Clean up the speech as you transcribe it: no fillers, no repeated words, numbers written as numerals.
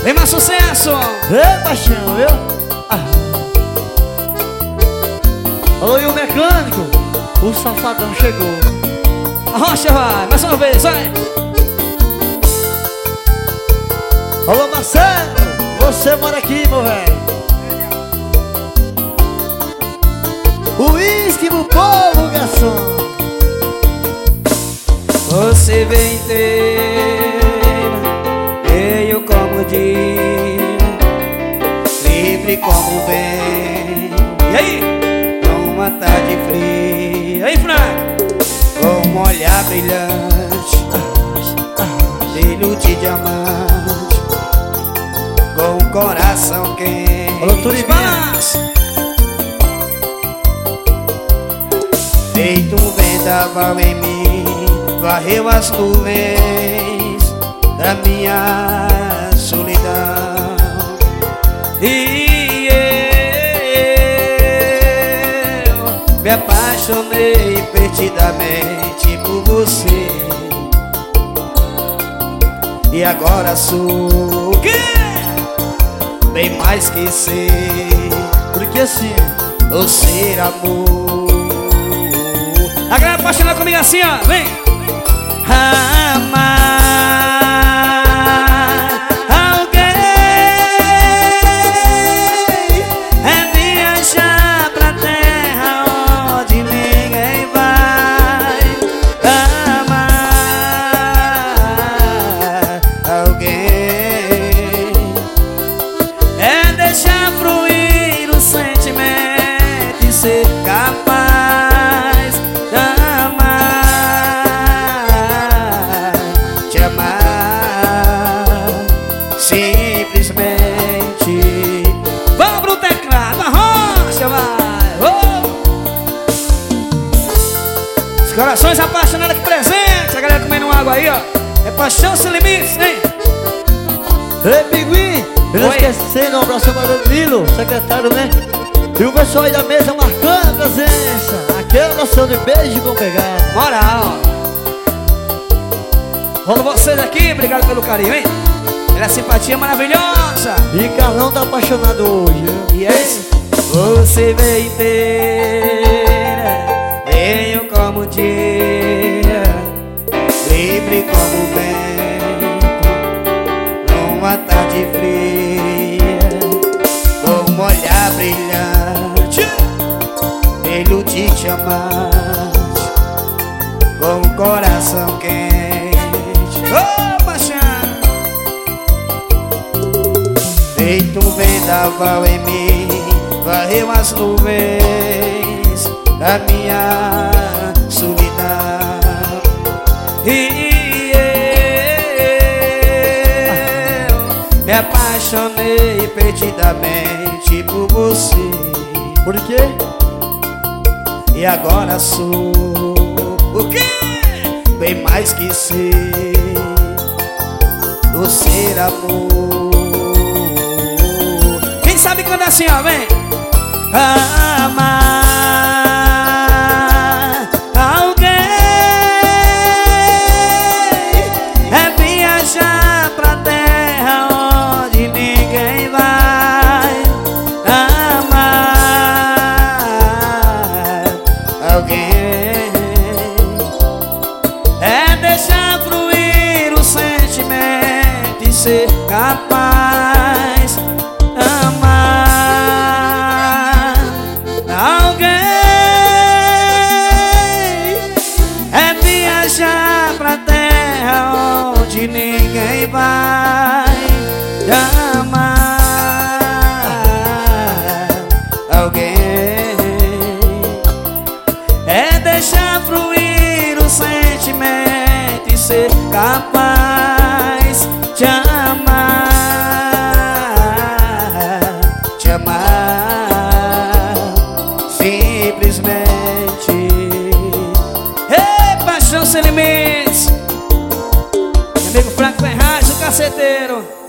Vem mais sucesso. Ei, paixão, viu? Alô, e o mecânico? O safadão chegou. A rocha vai, mais uma vez, vai. Alô, Marcelo, você mora aqui, meu velho. Uísque pro povo, garçom. Você vem inteira, veio como dia, livre como vem. E aí? Numa tarde fria. E aí, Frank? Com um olhar brilhante, brilho de diamante, com um coração quente. Alô, Turibas. Feito um vendaval em mim, varreu as nuvens da minha solidão. E eu me apaixonei perdidamente por você. E agora sou o quê? Bem mais que ser. Porque assim, o ser amor. A galera apaixonada comigo assim, ó, vem. Amar alguém é viajar pra terra onde ninguém vai. Amar alguém é deixar fluir o sentimento e ser capaz simplesmente. Vamos pro teclado, a rocha vai. Os corações apaixonados aqui presentes. A galera comendo água aí, ó. É paixão sem limites, hein? ei, Pinguim, eu não Oi. esquecendo o abraço para o Nilo, secretário, né? E o pessoal aí da mesa marcando a presença. Aquela noção de beijo com pegada. Moral. Rolo vocês aqui, obrigado pelo carinho, hein? Pela simpatia maravilhosa. E Carlão tá apaixonado hoje, viu? E aí, você veio inteira, veio como dia, livre como vento, numa tarde fria, com um olhar brilhante, brilho de diamante, com um coração quente. Oh, paixão! Feito um vendaval em mim, varreu as nuvens da minha solidão. E eu me apaixonei perdidamente por você. Por quê? E agora sou o quê? Bem mais que ser o ser amor. Quem sabe cantar assim, ó, vem. Amar alguém é viajar pra terra onde ninguém vai. Amar alguém é deixar fluir o sentimento e ser capaz. Amar alguém é viajar pra terra onde ninguém vai. Amar alguém é deixar fluir o sentimento e ser capaz de amar. Simplesmente. Ei, paixão sem limites. Meu amigo Franco Ferraz, o caceteiro.